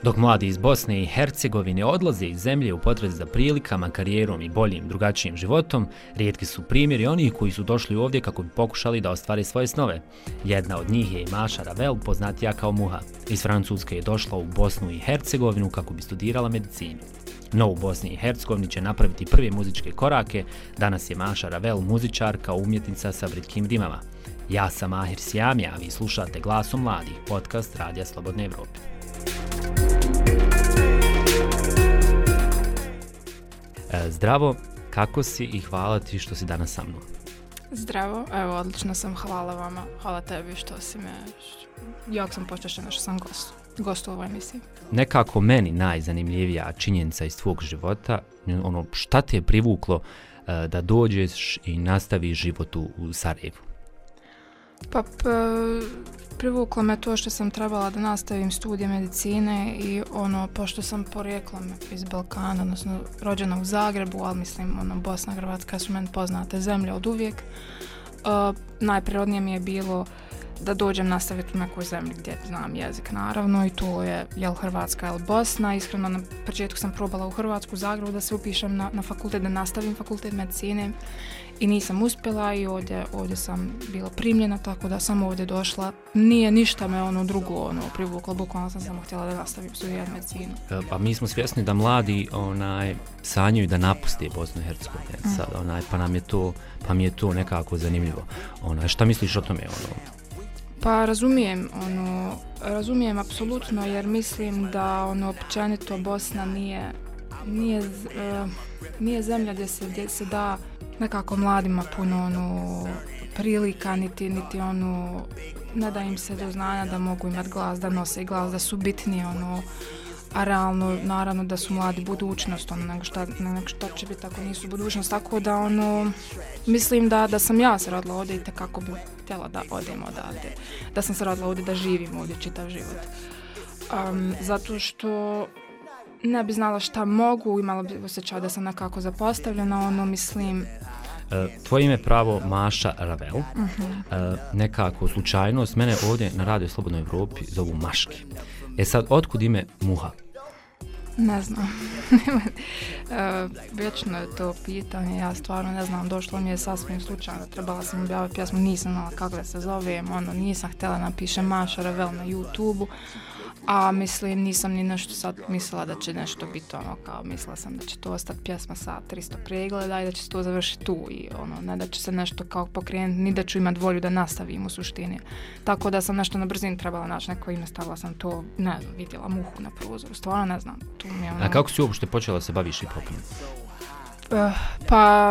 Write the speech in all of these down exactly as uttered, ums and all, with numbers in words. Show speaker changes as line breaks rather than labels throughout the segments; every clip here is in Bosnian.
Dok mladi iz Bosne i Hercegovine odlaze iz zemlje u potrazi za prilikama, karijerom i boljim, drugačijim životom, rijetki su primjeri onih koji su došli ovdje kako bi pokušali da ostvare svoje snove. Jedna od njih je i Maša Ravel, poznatija kao Muha. Iz Francuske je došla u Bosnu i Hercegovinu kako bi studirala medicinu. No, u Bosni i Hercegovini će napraviti prve muzičke korake. Danas je Maša Ravel muzičarka, umjetnica sa britkim rimama. Ja sam Mahir Sjamija, a vi slušate Glasom mladih, podcast Radija Slobodne Evrope. E, zdravo, kako si i hvala ti što si danas sa mnom?
Zdravo, evo odlično sam, hvala vama, hvala tebi što si me, jako sam počešćena što sam gost, gost u ovoj emisiji.
Nekako meni najzanimljivija činjenica iz tvog života, ono šta te je privuklo e, da dođeš i nastaviš život u, u Sarajevu?
Pa p, privuklo me to što sam trebala da nastavim studije medicine i ono, pošto sam porijeklom iz Balkana, odnosno rođena u Zagrebu, ali mislim, ono, Bosna i Hrvatska su meni poznate zemlje od uvijek. Uh, najprirodnije mi je bilo da dođem nastaviti u nekoj zemlji gdje znam jezik, naravno, i to je jel Hrvatska ili Bosna. Iskreno, na početku sam probala u Hrvatsku, u Zagrebu, da se upišem na, na fakultet, da nastavim fakultet medicine i nisam uspjela i ovdje, ovdje sam bila primljena, tako da sam ovdje došla. Nije ništa me ono drugo ono, privuklo, bukvalno sam samo htjela da nastavim studirati medicinu.
Pa mi smo svjesni da mladi onaj, sanjaju da napuste Bosnu i Hercegovinu, mm. sad, onaj, pa, nam je to, pa mi je to nekako zanimljivo. Onaj, šta misliš o tome? Ono?
Pa razumijem, ono, razumijem apsolutno, jer mislim da ono, općenito Bosna nije, nije, uh, nije zemlja gdje se, gdje se da nekako mladima puno ono, prilika, niti, niti ono, ne da im se do znanja da mogu imati glas, da nose glas, da su bitni, ono, a realno, naravno da su mladi budućnost, ono, nego šta, nego šta će biti ako nisu budućnost, tako da, ono, mislim da, da sam ja se rodila ovdje i tekako bi htjela da odem odavde, da sam se rodila ovdje, da živim ovdje čitav život. Um, zato što ne bi znala šta mogu, imala bi osjećaj da sam nekako zapostavljena, ono, mislim.
E, tvoje ime pravo Maša Ravel, uh-huh. e, nekako slučajnost, mene ovdje na Radio Slobodnoj Evropi zovu Maški. E sad, otkud ime Muha?
Ne znam. e, vječno je to pitanje, ja stvarno ne znam, došlo mi je sasvim slučajno, trebala sam objaviti pjesmu, nisam znala kako da se zovem, ono, nisam htjela napišem Maša Ravel na YouTube-u, a mislim, nisam ni nešto sad mislila da će nešto biti ono, kao mislila sam da će to ostati pjesma sa tristo pregleda i da će se to završiti tu i ono, ne da će se nešto kao pokrenuti, ni da ću imati volju da nastavim u suštini. Tako da sam nešto na brzinu trebala naći neko ime, stavila sam to, ne znam, vidjela Muhu na prozoru, stvarno ne znam. Tu mi je ono...
A kako si uopšte počela se baviš hip-hopom?
Uh, pa,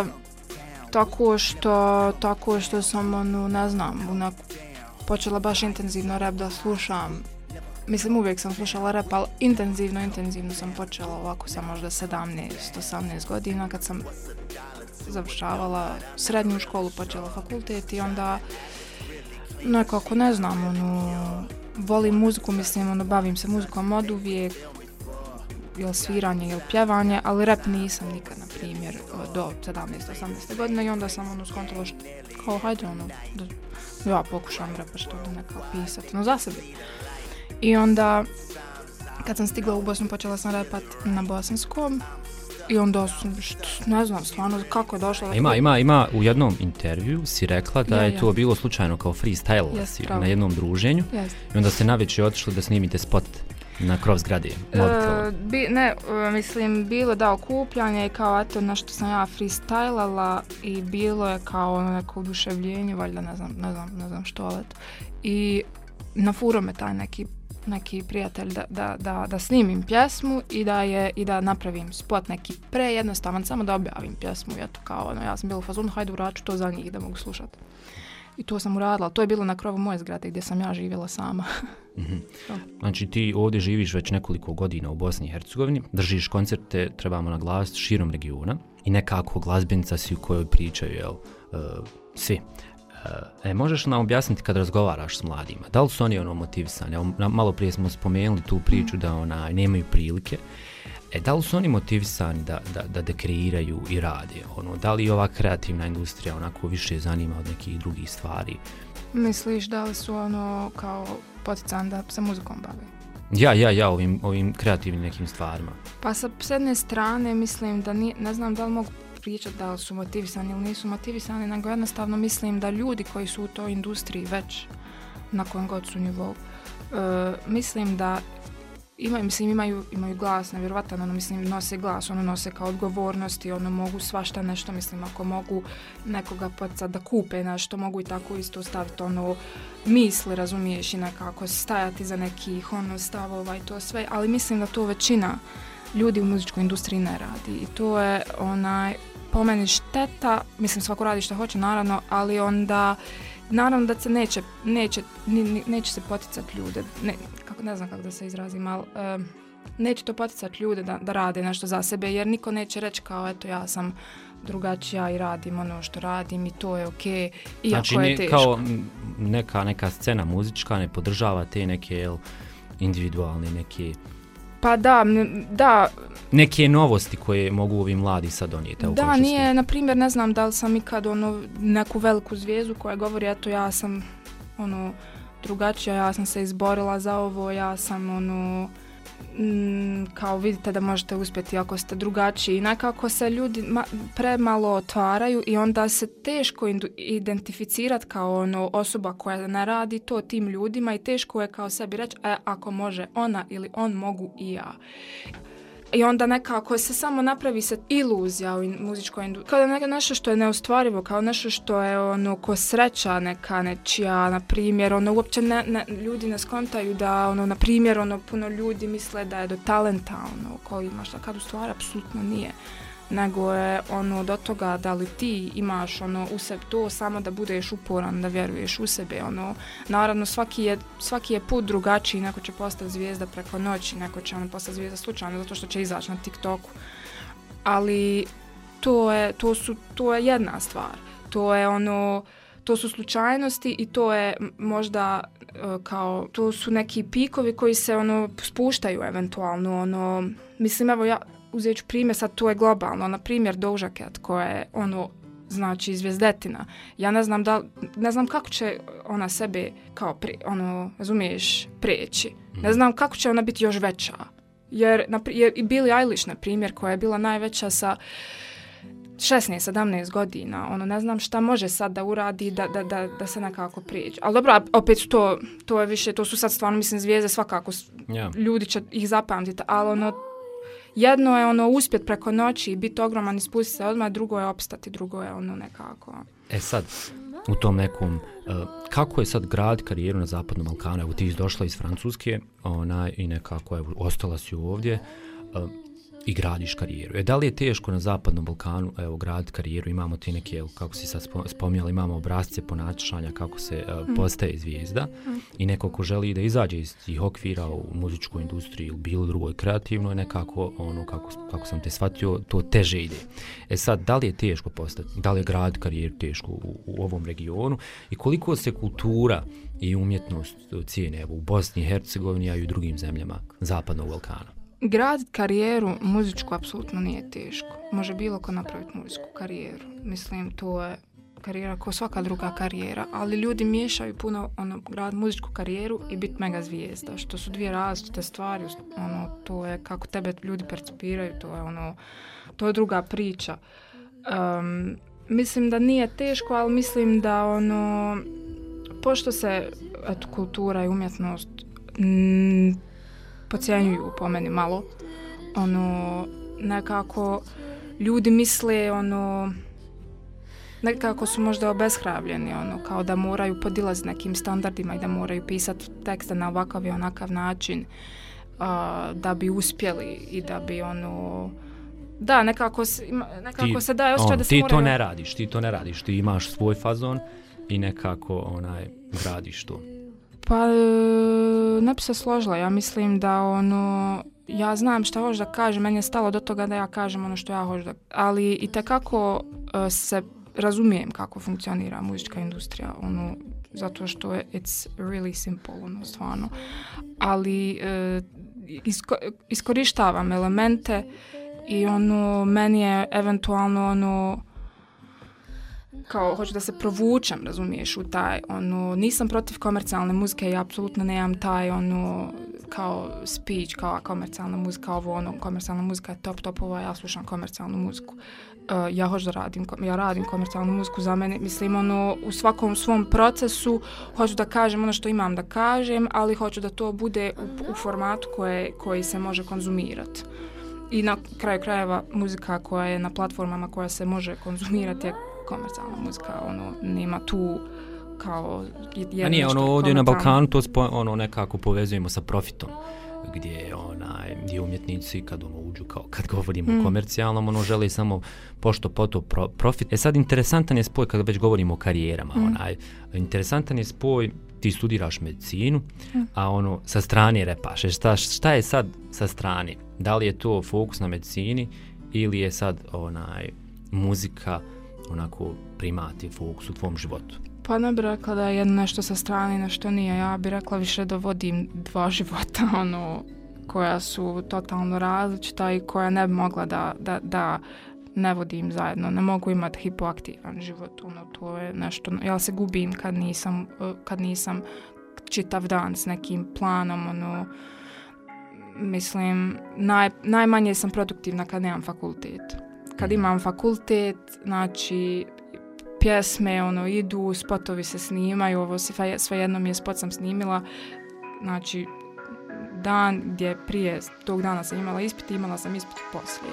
tako što, tako što sam, ono, ne znam, onak, počela baš intenzivno rap da slušam. Mislim, uvijek sam slušala rap, ali intenzivno, intenzivno sam počela ovako sa možda sedamnaest osamnaest godina kad sam završavala srednju školu, počela fakultet i onda nekako, ne znam, ono, volim muziku, mislim, ono, bavim se muzikom od uvijek, ili sviranje, ili pjevanje, ali rap nisam nikad, na primjer, do sedamnaest osamnaest godina i onda sam, ono, skontala što, kao, hajde, ono, da ja pokušam rapa što da nekako pisati, no za sebi. I onda, kad sam stigla u Bosnu, počela sam repat na bosanskom i onda sam, što, ne znam, stvarno, kako je došla...
Ima, da... ima, ima, u jednom intervju si rekla da ja, je to ja. bilo slučajno kao freestyle yes, na jednom druženju
yes.
i onda ste navečer otišli da snimite spot na krov zgrade.
Uh, bi, ne, uh, mislim, bilo da okupljanje i kao, eto, nešto sam ja freestylala i bilo je kao ono neko oduševljenje, valjda, ne znam, ne znam, ne znam što, ali eto. I na furo me taj neki neki prijatelj da, da, da, da snimim pjesmu i da je i da napravim spot neki prejednostavan, samo da objavim pjesmu. I eto, kao, ono, ja sam bila u fazonu, hajde uraču to za njih da mogu slušati. I to sam uradila. To je bilo na krovu moje zgrade gdje sam ja živjela sama.
Mm-hmm. Znači ti ovdje živiš već nekoliko godina u Bosni i Hercegovini, držiš koncerte, trebamo naglasiti, širom regiona i nekako glazbenica si u kojoj pričaju, jel, uh, svi. E, možeš nam objasniti kad razgovaraš s mladima, da li su oni ono motivisani? Malo prije smo spomenuli tu priču da ona nemaju prilike. E, da li su oni motivisani da, da, da dekreiraju i rade? Ono, da li ova kreativna industrija onako više zanima od nekih drugih stvari?
Misliš da li su ono kao poticani da se muzikom bave?
Ja, ja, ja, ovim, ovim kreativnim nekim stvarima.
Pa sa s jedne strane mislim da nije, ne znam da li mogu pričati da li su motivisani ili nisu motivisani, nego jednostavno mislim da ljudi koji su u toj industriji već na kojem god su nivou, uh, mislim da imaju, mislim, imaju, imaju glas, nevjerovatan, ono, mislim, nose glas, ono, nose kao odgovornosti, ono, mogu svašta nešto, mislim, ako mogu nekoga poticati da kupe nešto, mogu i tako isto staviti, ono, misli, razumiješ, i nekako stajati za nekih, ono, stavova i to sve, ali mislim da to većina ljudi u muzičkoj industriji ne radi i to je, onaj, po meni šteta, mislim, svako radi što hoće, naravno, ali onda naravno da se neće, neće, neće se poticati ljude, ne, kako, ne znam kako da se izrazim, ali uh, neće to poticati ljude da, da rade nešto za sebe, jer niko neće reći kao eto ja sam drugačija i radim ono što radim i to je okej, okay, iako
znači, ne,
je teško.
Kao neka, neka scena muzička ne podržava te neke jel, individualne neke...
Pa da, da.
Neke novosti koje mogu ovi mladi sad donijeti.
Da, nije, na primjer, ne znam da li sam ikad ono, neku veliku zvijezdu koja govori, eto ja sam ono, drugačija, ja sam se izborila za ovo, ja sam ono, m, kao vidite da možete uspjeti ako ste drugačiji. Nekako se ljudi ma, premalo otvaraju i onda se teško identificirati kao ono, osoba koja ne radi to tim ljudima i teško je kao sebi reći, e, ako može ona ili on mogu i ja. I onda nekako se samo napravi se iluzija u muzičkoj industriji. Kao da nešto što je neostvarivo, kao nešto što je ono ko sreća neka nečija, na primjer, ono uopće ne, ne, ljudi ne skontaju da, ono, na primjer, ono, puno ljudi misle da je do talenta, ono, ko ima šta, kad u stvari apsolutno nije. Nego je ono do toga da li ti imaš ono u sebi to samo da budeš uporan, da vjeruješ u sebe, ono naravno svaki je, svaki je put drugačiji, neko će postati zvijezda preko noći, neko će ono postati zvijezda slučajno zato što će izaći na TikToku, ali to je, to su, to je jedna stvar, to je ono, to su slučajnosti i to je možda uh, kao, to su neki pikovi koji se ono spuštaju eventualno, ono, mislim evo ja uzet ću primjer, sad to je globalno, na primjer Doja Cat koja je ono, znači zvijezdetina. Ja ne znam da, ne znam kako će ona sebe kao, pri, ono, razumiješ, prijeći. Ne znam kako će ona biti još veća. Jer, jer i Billie Eilish, na primjer, koja je bila najveća sa šesnaest sedamnaest godina, ono, ne znam šta može sad da uradi da, da, da, da se nekako prijeđe. Ali dobro, opet to, to je više, to su sad stvarno, mislim, zvijezde svakako, yeah. Ljudi će ih zapamtiti, ali ono, jedno je ono uspjet preko noći i biti ogroman i spustiti se odmah, drugo je opstati, drugo je ono nekako.
E sad, u tom nekom, uh, kako je sad grad karijeru na Zapadnom Balkanu? Evo ti došla iz Francuske ona, i nekako evo, ostala si ovdje uh, i gradiš karijeru. E, da li je teško na Zapadnom Balkanu evo, graditi karijeru? Imamo ti neke, kako si sad spominjala, imamo obrazce ponašanja kako se uh, mm. postaje zvijezda mm. i neko ko želi da izađe iz tih okvira u muzičkoj industriji ili bilo drugoj kreativnoj, nekako, ono, kako, kako sam te shvatio, to teže ide. E sad, da li je teško postati, da li je grad karijeru teško u, u ovom regionu i koliko se kultura i umjetnost cijene evo, u Bosni i Hercegovini, a i u drugim zemljama Zapadnog Balkana?
Graditi karijeru muzičku apsolutno nije teško. Može bilo ko napraviti muzičku karijeru. Mislim, to je karijera kao svaka druga karijera, ali ljudi miješaju puno ono, grad muzičku karijeru i biti mega zvijezda, što su dvije različite stvari. Ono, to je kako tebe ljudi percipiraju, to je, ono, to je druga priča. Um, mislim da nije teško, ali mislim da ono, pošto se eto, kultura i umjetnost m, podcjenjuju po meni malo, ono, nekako ljudi misle, ono, nekako su možda obeshrabljeni, ono, kao da moraju podilaziti nekim standardima i da moraju pisati tekste na ovakav i onakav način uh, da bi uspjeli i da bi, ono, da, nekako, nekako
ti,
se daje osjećaj
on,
da se
ti
moraju...
to ne radiš, ti to ne radiš, ti imaš svoj fazon i nekako, onaj, gradiš to.
Pa, ne bi se složila, ja mislim da, ono, ja znam šta hoću da kažem, meni je stalo do toga da ja kažem ono što ja hoću da, ali i tekako uh, se razumijem kako funkcionira muzička industrija, ono, zato što je it's really simple, ono, stvarno. Ali uh, isko, iskorištavam elemente i ono, meni je eventualno ono, kao hoću da se provučem, razumiješ, u taj, ono, nisam protiv komercijalne muzike, ja apsolutno nemam taj, ono, kao speech, kao komercijalna muzika, ovo ono, komercijalna muzika je top topova, ja slušam komercijalnu muziku. Uh, ja hoću da radim, ja radim komercijalnu muziku za mene, mislim ono, u svakom svom procesu hoću da kažem ono što imam da kažem, ali hoću da to bude u, u formatu koje, koji se može konzumirati. I na kraju krajeva muzika koja je na platformama koja se može konzumirati je komercijalna muzika, ono, nema tu kao
jedno. A nije, ono, ovdje na Balkanu to spo, ono, nekako povezujemo sa profitom, gdje onaj, gdje umjetnici kad ono uđu, kao kad govorimo mm. o komercijalnom, ono žele samo pošto poto pro, profit. E sad interesantan je spoj kad već govorimo o karijerama, mm. onaj, interesantan je spoj, ti studiraš medicinu, mm. a ono sa strane repaš. Šta, šta je sad sa strane? Da li je to fokus na medicini ili je sad onaj muzika onako primati fokus u tvom životu?
Pa ne bih rekla da je nešto sa strane, nešto nije. Ja bih rekla više da vodim dva života, ono, koja su totalno različita i koja ne bi mogla da, da, da ne vodim zajedno. Ne mogu imati hipoaktivan život, ono, to je nešto, ja se gubim kad nisam, kad nisam čitav dan s nekim planom, ono, mislim, naj, najmanje sam produktivna kad nemam fakultet. Kad imam fakultet, znači, pjesme, ono, idu, spotovi se snimaju, ovo se, svejedno mi je spot sam snimila, znači, dan gdje prije tog dana sam imala ispit, imala sam ispit poslije.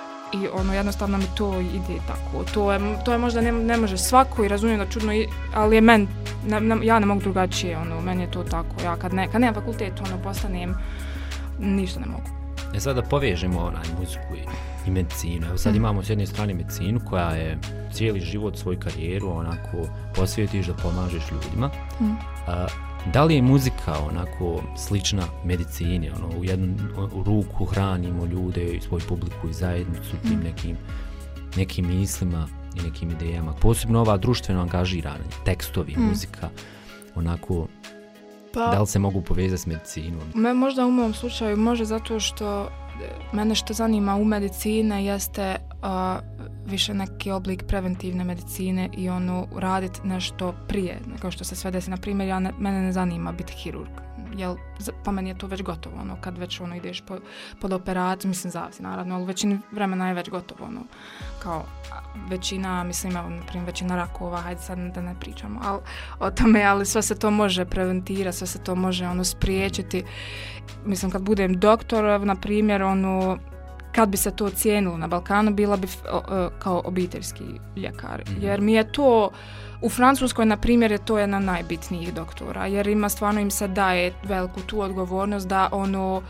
I ono, jednostavno mi to ide tako. To je, to je možda ne, ne može svako i razumijem da čudno, ali je men, ne, ne, ja ne mogu drugačije, ono, meni je to tako. Ja kad, ne, kad nemam fakultet, ono, postanem, ništa ne mogu.
E sad da povežemo onaj muziku i, i medicinu. Evo sad mm. imamo s jedne strane medicinu koja je cijeli život, svoju karijeru onako posvjetiš da pomažeš ljudima. Mm. A, da li je muzika onako slična medicini, ono u jednu u ruku hranimo ljude i svoju publiku i zajednicu mm. tim nekim, nekim mislima i nekim idejama. Posebno ova društveno angažirana, tekstovi, mm. muzika, onako. Pa, da li se mogu povezati s medicinom?
Me možda u mom slučaju može zato što mene što zanima u medicine jeste uh, više neki oblik preventivne medicine i ono raditi nešto prije nego što se sve desi. Na primjer, ja ne, mene ne zanima biti hirurg. Jel, pa meni je to već gotovo, ono, kad već ono ideš po, pod operaciju, mislim zavisi naravno, ali u većini vremena je već gotovo, ono, kao većina, mislim, evo, na primjer, većina rakova, hajde sad da ne pričamo ali, o tome, ali sve se to može preventirati, sve se to može, ono, spriječiti. Mislim, kad budem doktor, na primjer, ono, kad bi se to cijenilo na Balkanu, bila bi o, o, kao obiteljski ljekar, mm-hmm. jer mi je to, u Francuskoj, na primjer, je to jedna od najbitnijih doktora, jer ima stvarno im se daje veliku tu odgovornost da ono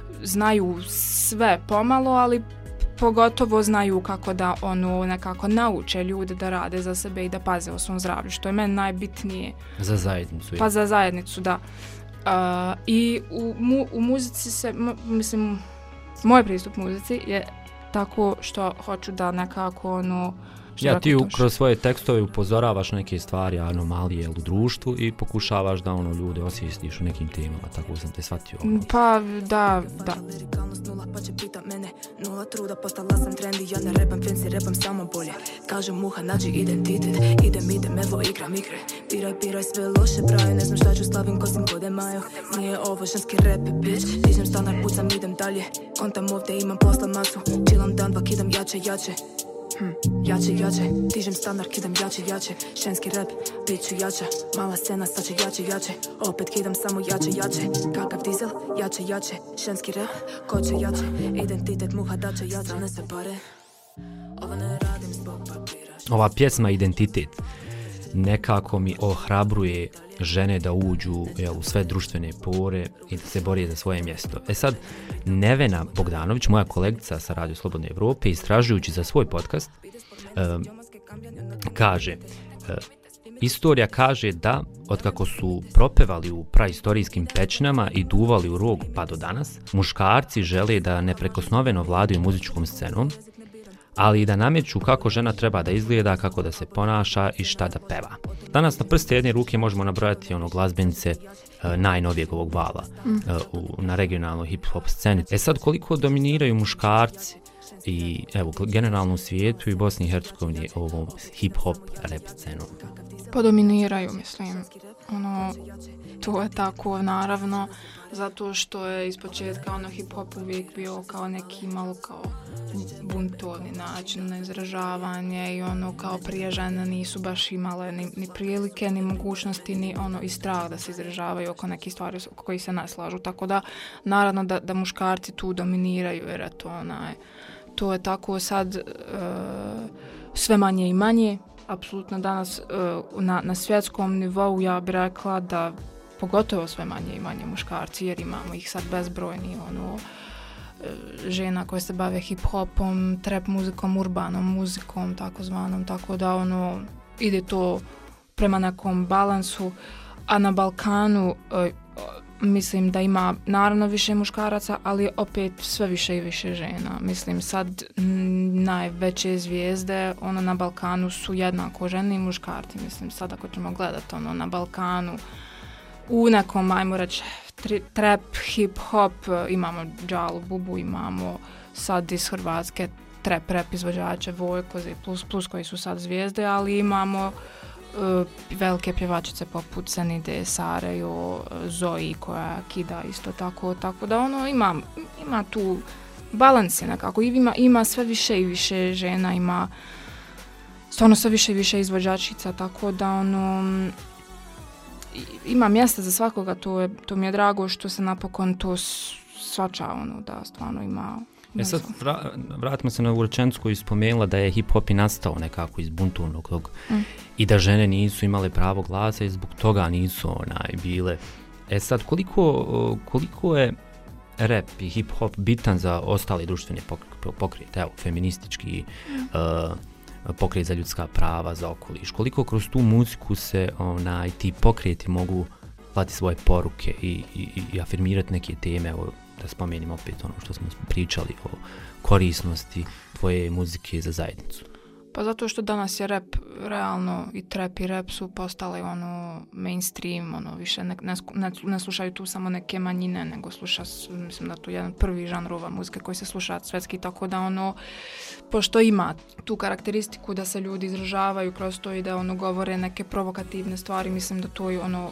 znaju sve pomalo, ali pogotovo znaju kako da ono nekako nauče ljude da rade za sebe i da paze o svom zdravlju, što je meni najbitnije.
Za zajednicu.
Pa za zajednicu, da. Uh, I u, mu, u muzici se, m, mislim, moj pristup muzici je tako što hoću da nekako ono
Ja ti u, kroz svoje tekstove upozoravaš neke stvari, anomalije u društvu i pokušavaš da ono ljude osvijestiš u nekim temama, tako sam te shvatio. Ono.
Pa da, da.
Nula truda, postala sam trendi, ja ne repam fancy, repam samo bolje. Kažem muha, nađi identitet, idem, idem, evo igram igre. Piraj, piraj, sve loše pravi, ne znam šta ću, slavim ko sam kode majo. Nije ovo ženski rap, bitch, dižem stanar, pucam, idem dalje. Kontam ovdje, imam posla masu, čilam dan, vak idem jače, jače. Hm, jače, jače, dižem standard, kidam jače, jače. Ženski rap, bit ću jača. Mala scena, sad će jače, jače. Opet kidam samo jače, jače. Kakav dizel, jače, jače. Ženski rap, ko će jače. Identitet muha dače, jače, ne se pare. Ovo ne radim zbog papira.
Ova pjesma Identitet nekako mi ohrabruje žene da uđu jel, u sve društvene pore i da se bore za svoje mjesto. E sad, Nevena Bogdanović, moja kolegica sa Radio Slobodne Evrope, istražujući za svoj podcast, um, kaže, uh, istorija kaže da, otkako su propevali u praistorijskim pećinama i duvali u rog pa do danas, muškarci žele da neprekosnoveno vladaju muzičkom scenom, ali i da nameću kako žena treba da izgleda, kako da se ponaša i šta da peva. Danas na prste jedne ruke možemo nabrojati ono glazbenice uh, najnovijeg ovog vala mm. uh, u, na regionalnoj hip-hop sceni. E sad, koliko dominiraju muškarci i evo, generalno u svijetu i Bosni i Hercegovini ovom hip-hop rap scenom?
Pa dominiraju, mislim. ono, to je tako naravno, zato što je ispočetka ono hip-hop uvijek bio kao neki malo kao buntovni način na izražavanje i ono kao prije žene nisu baš imale ni, ni prilike, ni mogućnosti, ni ono i strah da se izražavaju oko nekih stvari oko kojih se ne slažu, tako da naravno da, da muškarci tu dominiraju jer je to onaj, to je tako sad uh, sve manje i manje, apsolutno danas uh, na, na svjetskom nivou ja bih rekla da pogotovo sve manje i manje muškarci, jer imamo ih sad bezbrojni, ono, žena koje se bave hip-hopom, trap muzikom, urbanom muzikom, takozvanom, tako da ono, ide to prema nekom balansu, a na Balkanu e, mislim da ima naravno više muškaraca, ali opet sve više i više žena. Mislim sad m, najveće zvijezde ono, na Balkanu su jednako žene i muškarci, mislim sad ako ćemo gledati ono, na Balkanu u nekom, ajmo reći, trap, hip-hop, imamo Džalu Bubu, imamo sad iz Hrvatske trap rap izvođače Vojkoze plus plus koji su sad zvijezde, ali imamo uh, velike pjevačice poput Senide, Sarejo, Zoe koja kida isto tako, tako da ono ima, ima tu balans je nekako, ima, ima sve više i više žena, ima stvarno sve više i više izvođačica, tako da ono ima mjesta za svakoga, to, je, to mi je drago što se napokon to svača, ono, da stvarno ima...
E sad, vra, vratimo se na ovu rečenicu koju spomenula da je hip-hop i nastao nekako iz buntovnog tog mm. i da žene nisu imale pravo glasa i zbog toga nisu onaj bile. E sad, koliko, koliko je rap i hip-hop bitan za ostale društvene pokrete, evo, feministički, mm. uh, pokret za ljudska prava, za okoliš. Koliko kroz tu muziku se onaj, ti pokreti mogu slati svoje poruke i, i, i afirmirati neke teme, evo, da spomenim opet ono što smo pričali o korisnosti tvoje muzike za zajednicu.
Pa zato što danas je rap realno i trap i rap su postali ono mainstream, ono više ne, ne, ne slušaju tu samo neke manjine, nego sluša, mislim da tu je jedan prvi žanrova muzike koji se sluša svetski, tako da ono, pošto ima tu karakteristiku da se ljudi izražavaju kroz to i da ono govore neke provokativne stvari, mislim da to je ono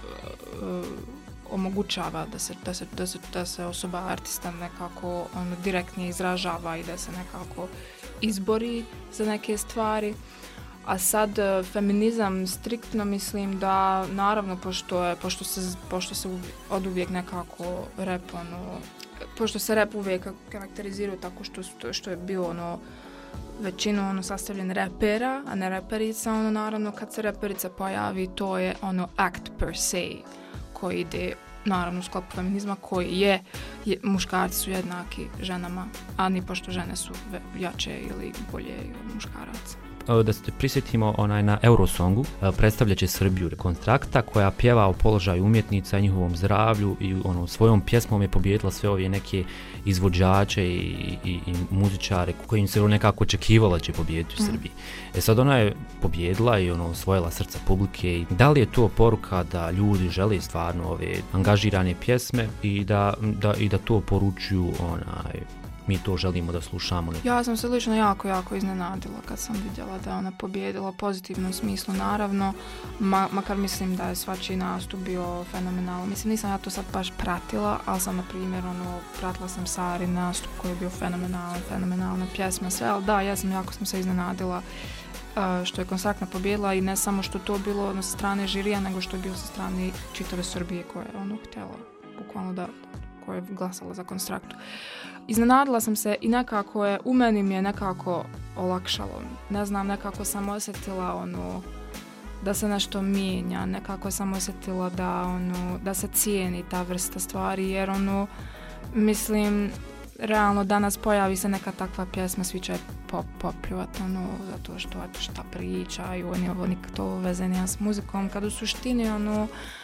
uh, uh, omogućava da se, da se, da se, da se osoba artista nekako ono direktnije izražava i da se nekako izbori za neke stvari. A sad feminizam striktno mislim da naravno pošto je pošto se pošto se od uvijek nekako rap ono pošto se rap uvijek karakterizira tako što što je bio ono većinu ono sastavljen repera, a ne reperica, ono naravno kad se reperica pojavi to je ono act per se koji ide naravno u sklopu feminizma koji je, je muškarci su jednaki ženama, a ni pošto žene su jače ili bolje od muškaraca.
Da se prisjetimo onaj na Eurosongu, predstavljaće Srbiju Rekonstrakta koja pjeva o položaju umjetnica i njihovom zdravlju i ono, svojom pjesmom je pobijedila sve ove neke izvođače i, i, i muzičare kojim se nekako očekivalo da će pobijediti u Srbiji. Mm. E sad ona je pobijedila i ono, osvojila srca publike. Da li je to poruka da ljudi žele stvarno ove angažirane pjesme i da, da, i da to poručuju onaj mi to želimo da slušamo.
Ja sam se lično jako, jako iznenadila kad sam vidjela da je ona pobijedila u pozitivnom smislu, naravno, ma, makar mislim da je svačiji nastup bio fenomenalan. Mislim, nisam ja to sad baš pratila, ali sam, na primjer, ono, pratila sam Sarin nastup koji je bio fenomenalan, fenomenalna pjesma, sve, ali da, ja sam jako sam se iznenadila uh, što je Konstraktna pobijedila i ne samo što to bilo ono, sa strane žirija, nego što je bilo sa strane čitave Srbije koja je ono htjela, bukvalno da, koja je glasala za Konstraktu. Iznenadila sam se i nekako je, u meni mi je nekako olakšalo. Ne znam, nekako sam osjetila ono, da se nešto mijenja, nekako sam osjetila da, ono, da se cijeni ta vrsta stvari, jer ono, mislim, realno danas pojavi se neka takva pjesma, svi će pop, popljuvati, ono, zato što eto šta pričaju, oni ovo nikad to veze nema s muzikom, kad u suštini, ono,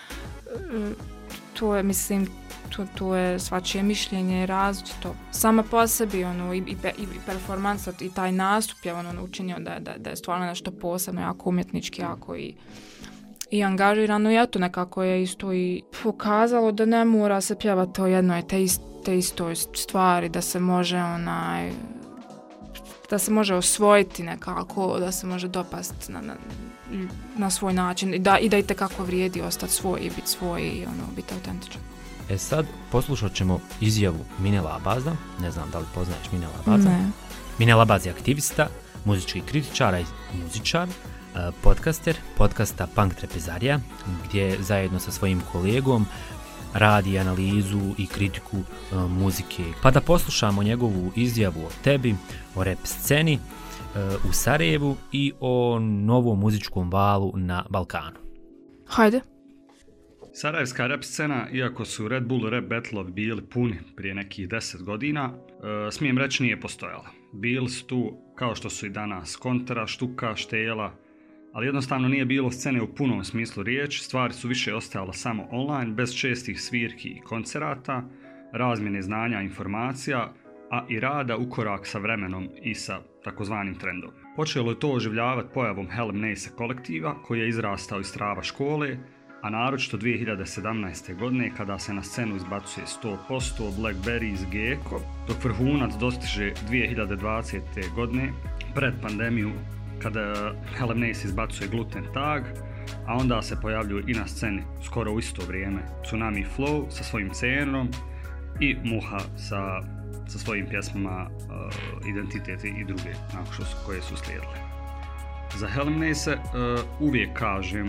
to je, mislim, To, to je svačije mišljenje različito. Sama po sebi ono, i, i, i performansa i taj nastup je ono, učinio da, da, da je stvarno nešto posebno, jako umjetnički, jako i, i angažirano. I eto nekako je isto i pokazalo da ne mora se pjevati o jednoj te, ist, te istoj stvari, da se može onaj da se može osvojiti nekako, da se može dopasti na, na, na svoj način i da i da itekako vrijedi ostati svoj i biti svoj i ono, biti autentičan.
E sad poslušat ćemo izjavu Mine Labaza, ne znam da li poznaješ Mine Labaza.
Ne.
Mine Labaz je aktivista, muzički kritičar i muzičar, podcaster podcasta Punk Trepezarija, gdje zajedno sa svojim kolegom radi analizu i kritiku uh, muzike. Pa da poslušamo njegovu izjavu o tebi, o rap sceni uh, u Sarajevu i o novom muzičkom valu na Balkanu.
Hajde.
Sarajevska rap scena, iako su Red Bull rap battleovi bili puni prije nekih deset godina, uh, smijem reći nije postojala. Bili su tu, kao što su i danas, Kontra, Štuka, Štela, ali jednostavno nije bilo scene u punom smislu riječi, stvari su više ostajale samo online, bez čestih svirki i koncerata, razmjene znanja i informacija, a i rada u korak sa vremenom i sa takozvanim trendom. Počelo je to oživljavati pojavom Helm Nase kolektiva, koji je izrastao iz trava škole, a naročito dvije hiljade sedamnaeste. godine kada se na scenu izbacuje sto posto, Blackberries, Gecko, dok vrhunac dostiže dvije hiljade dvadesete. godine, pred pandemiju, kada Helm Nase izbacuje Gluten Tag, a onda se pojavljuju i na sceni skoro u isto vrijeme Tsunami Flow sa svojim cenom i Muha sa, sa svojim pjesmama uh, Identitet i druge nakon su, koje su slijedile. Za Helm Nase uh, uvijek kažem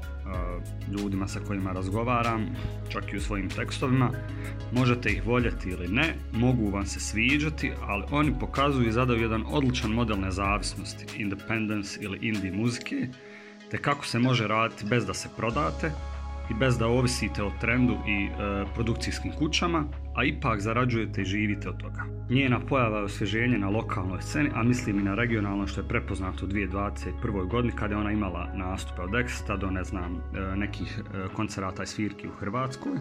uh, ljudima sa kojima razgovaram, čak i u svojim tekstovima, možete ih voljeti ili ne, mogu vam se sviđati, ali oni pokazuju i zadaju jedan odličan model nezavisnosti, independence ili indie muzike, te kako se može raditi bez da se prodate i bez da ovisite o trendu i e, produkcijskim kućama, a ipak zarađujete i živite od toga. Njena pojava je osvježenje na lokalnoj sceni, a mislim i na regionalnoj, što je prepoznato u dvije hiljade dvadeset prve. godini kada je ona imala nastupe od Exita do ne znam, e, nekih e, koncerata i svirki u Hrvatskoj. E,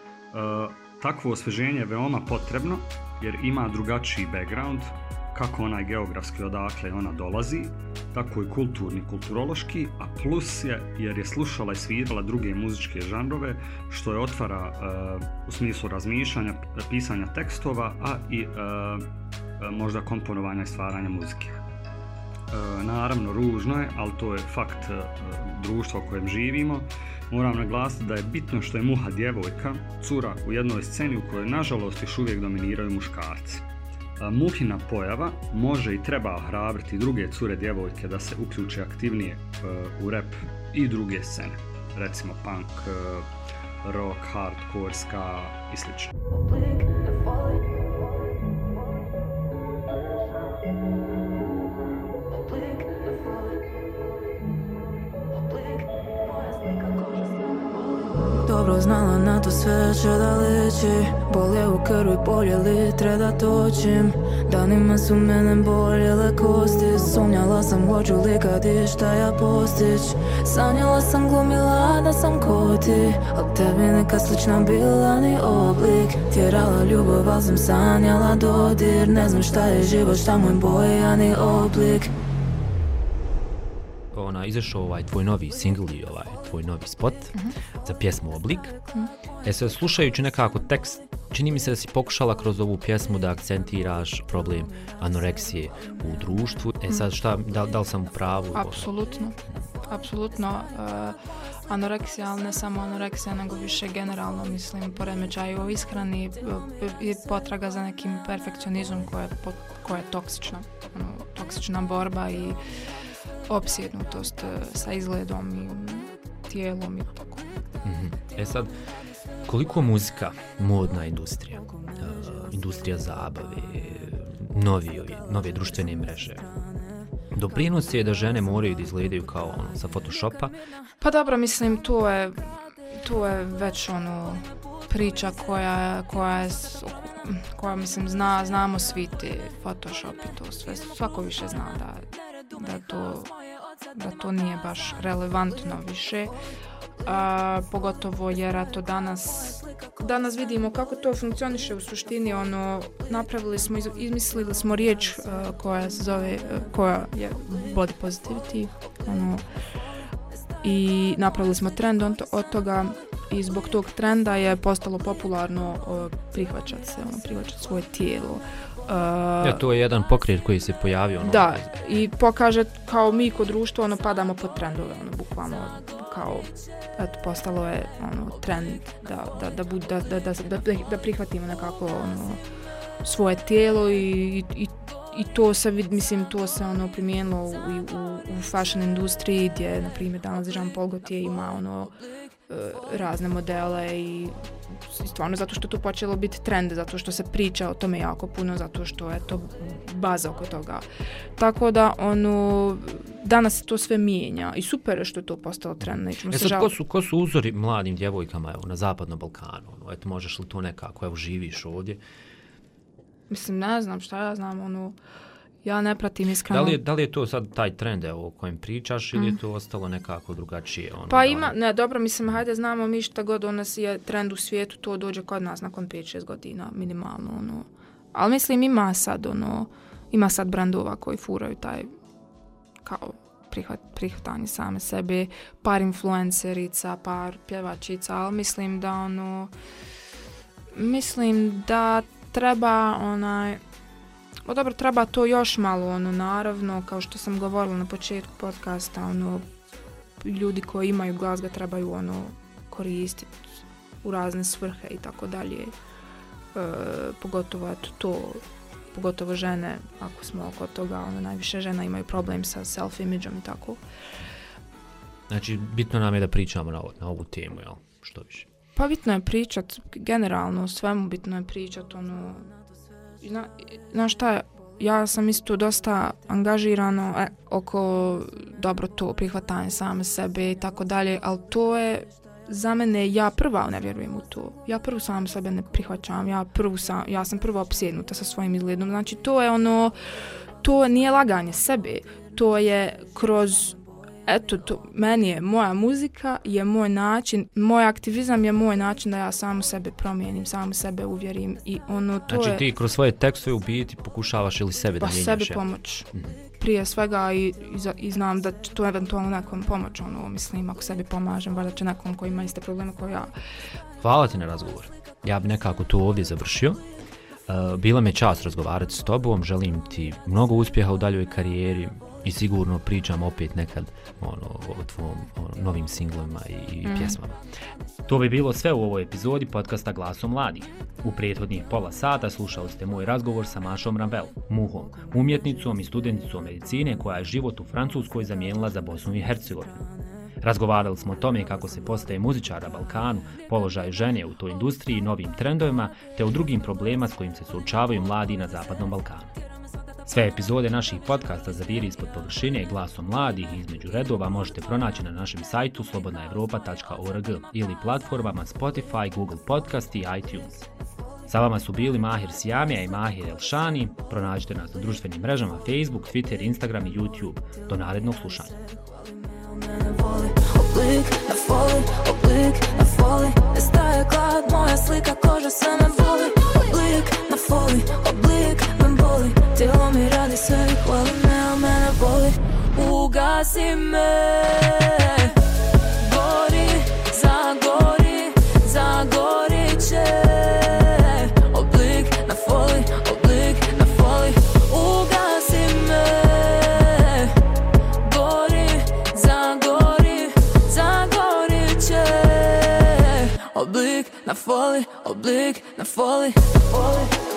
takvo osvježenje je veoma potrebno jer ima drugačiji background, kako onaj geografski odakle ona dolazi, tako i kulturni, kulturološki, a plus je jer je slušala i svirala druge muzičke žanrove, što je otvara uh, u smislu razmišljanja, pisanja tekstova, a i uh, možda komponovanja i stvaranja muzike. Uh, naravno, ružno je, ali to je fakt uh, društva u kojem živimo. Moram naglasiti da je bitno što je Muha djevojka, cura u jednoj sceni u kojoj nažalost još uvijek dominiraju muškarci. Muhina pojava može i treba ohrabriti druge cure djevojke da se uključe aktivnije uh, u rap i druge scene, recimo punk, uh, rock, hardcore, ska i slično.
Dobro znala na to sve će da liči, bolje u krvi, bolje litre da točim. Danima su mene boljele kosti, sumnjala sam hoću li kad i šta ja postić. Sanjala sam, glumila da sam ko ti, al tebi neka slična bila ni oblik. Tjerala ljubav, al sam sanjala dodir, ne znam šta je život, šta moj boja ni oblik.
Ona, izašao ovaj tvoj novi singl i ovaj tvoj novi spot uh-huh. za pjesmu Oblik. Uh-huh. E sad, slušajući nekako tekst, čini mi se da si pokušala kroz ovu pjesmu da akcentiraš problem anoreksije u društvu. E sad, šta, da, da li sam u pravu?
Apsolutno. Apsolutno. Uh, anoreksija, ali ne samo anoreksija, nego više generalno, mislim, poremećaj u ishrani i potraga za nekim perfekcionizmom koja je, koja je toksična. Ono, toksična borba i opsjednutost sa izgledom i tijelom i tako.
Mm-hmm. E sad, koliko muzika, modna industrija, uh, industrija zabave, novi, nove društvene mreže, doprinos je da žene moraju da izgledaju kao ono, sa Photoshopa?
Pa dobro, mislim, tu je, tu je već ono priča koja, koja je, koja mislim, zna, znamo svi ti Photoshop i to sve, svako više zna da da to, da to nije baš relevantno više, a, pogotovo jer to danas danas vidimo kako to funkcioniše u suštini. Ono, napravili smo, izmislili smo riječ a, koja se zove, koja je body positivity, ono, i napravili smo trend od toga i zbog tog trenda je postalo popularno o, prihvaćati se, ono, prihvaćati svoje tijelo. Uh,
ja, to je jedan pokret koji se pojavio. Ono,
da, i pokaže kao mi kod društva ono, padamo pod trendove, ono, bukvalno kao eto, postalo je ono, trend da, da, da, bud, da, da, da, da, da prihvatimo nekako ono, svoje tijelo i, i, i to se vid, mislim to se ono primijenilo u, u, u fashion industriji gdje na primjer danas Jean Paul Gaultier ima ono razne modele i stvarno zato što to počelo biti trend, zato što se priča o tome jako puno, zato što je to baza oko toga. Tako da ono danas se to sve mijenja i super je što je to postalo trend. Nećemo
e
se
sad, ko su, ko su uzori mladim djevojkama evo, na zapadnom Balkanu? Ono, eto, možeš li to nekako, evo živiš ovdje?
Mislim, ne znam šta ja znam, ono ja ne pratim iskreno.
Da li je, da li je to sad taj trend evo, o kojem pričaš ili mm. je to ostalo nekako drugačije? Ono,
pa ima, ne, dobro, mislim, hajde znamo mi šta god ono je trend u svijetu, to dođe kod nas nakon pet šest godina, minimalno, ono. Ali mislim, ima sad, ono, ima sad brandova koji furaju taj, kao, prihvat, prihvatanje same sebe, par influencerica, par pjevačica, ali mislim da, ono, mislim da treba, onaj, o dobro, treba to još malo, ono, naravno, kao što sam govorila na početku podcasta, ono, ljudi koji imaju glas ga trebaju, ono, koristiti u razne svrhe i tako dalje. E, pogotovo, eto, to, pogotovo žene, ako smo oko toga, ono, najviše žena imaju problem sa self-imidžom i tako.
Znači, bitno nam je da pričamo na, na ovu temu, jel? Što više?
Pa bitno je pričat, generalno, o svemu bitno je pričat, ono, Zna, znaš šta, ja sam isto dosta angažirano e, oko dobro to prihvatanje same sebe i tako dalje, ali to je za mene, ja prva ne vjerujem u to. Ja prvo sam sebe ne prihvaćam, ja, prvu sam, ja sam prvo opsjednuta sa svojim izgledom. Znači to je ono, to nije laganje sebe, to je kroz, eto, to, meni je moja muzika, je moj način, moj aktivizam je moj način da ja samu sebe promijenim, samu sebe uvjerim i ono to
znači,
je...
Znači ti kroz svoje tekstove u biti pokušavaš ili sebe
pa
da mijenjaš?
Pa sebi pomoć. Mm-hmm. Prije svega i, i, i znam da će to eventualno nekom pomoć, ono, mislim, ako sebi pomažem, valjda će nekom koji ima iste probleme kao ja.
Hvala ti na razgovor. Ja bi nekako to ovdje završio. Uh, bila me čast razgovarati s tobom, želim ti mnogo uspjeha u daljoj karijeri i sigurno pričam opet nekad ono, o tvojom ono, novim singlovima i, i mm. pjesmama. To bi bilo sve u ovoj epizodi podcasta Glasom mladih. U prethodnih pola sata slušali ste moj razgovor sa Mašom Rambel, Muhom, umjetnicom i studenticom medicine koja je život u Francuskoj zamijenila za Bosnu i Hercegovinu. Razgovarali smo o tome kako se postaje muzičar na Balkanu, položaj žene u toj industriji, novim trendovima, te o drugim problema s kojim se suočavaju mladi na Zapadnom Balkanu. Sve epizode naših podcasta Zaviri ispod površine Glasom mladih i između redova možete pronaći na našem sajtu slobodna europa tačka org ili platformama Spotify, Google Podcast i iTunes. Sa vama su bili Mahir Sijamija i Mahir Elšani. Pronađite nas na društvenim mrežama Facebook, Twitter, Instagram i YouTube. Do narednog slušanja. Oblik, na foli, oblik, na foli, ne staje glad, moja slika, koža se me boli. Oblik, na foli, oblik, me boli, tijelo mi radi sve i hvali me, a mene boli. Ugasi me, gori, zagori, zagori će. Oblik, na foli, oblik, na foli, ugasi me, gori, zagori, zagori će. Oblik, na foli, oblik, na foli, foli.